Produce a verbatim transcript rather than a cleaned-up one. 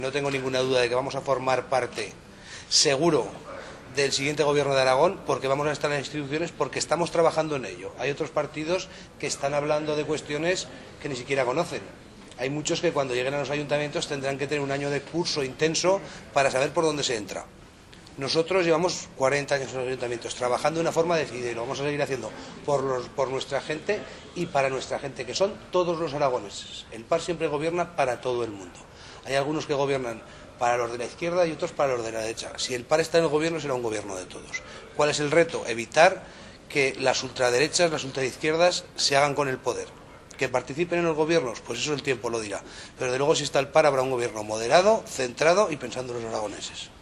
No tengo ninguna duda de que vamos a formar parte, seguro, del siguiente gobierno de Aragón, porque vamos a estar en las instituciones, porque estamos trabajando en ello. Hay otros partidos que están hablando de cuestiones que ni siquiera conocen. Hay muchos que cuando lleguen a los ayuntamientos tendrán que tener un año de curso intenso para saber por dónde se entra. Nosotros llevamos cuarenta años en los ayuntamientos trabajando de una forma decidida y lo vamos a seguir haciendo por, los, por nuestra gente y para nuestra gente, que son todos los aragoneses. El P A R siempre gobierna para todo el mundo. Hay algunos que gobiernan para los de la izquierda y otros para los de la derecha. Si el P A R está en el gobierno, será un gobierno de todos. ¿Cuál es el reto? Evitar que las ultraderechas, las ultraizquierdas se hagan con el poder. ¿Que participen en los gobiernos? Pues eso el tiempo lo dirá. Pero de luego si está el P A R habrá un gobierno moderado, centrado y pensando en los aragoneses.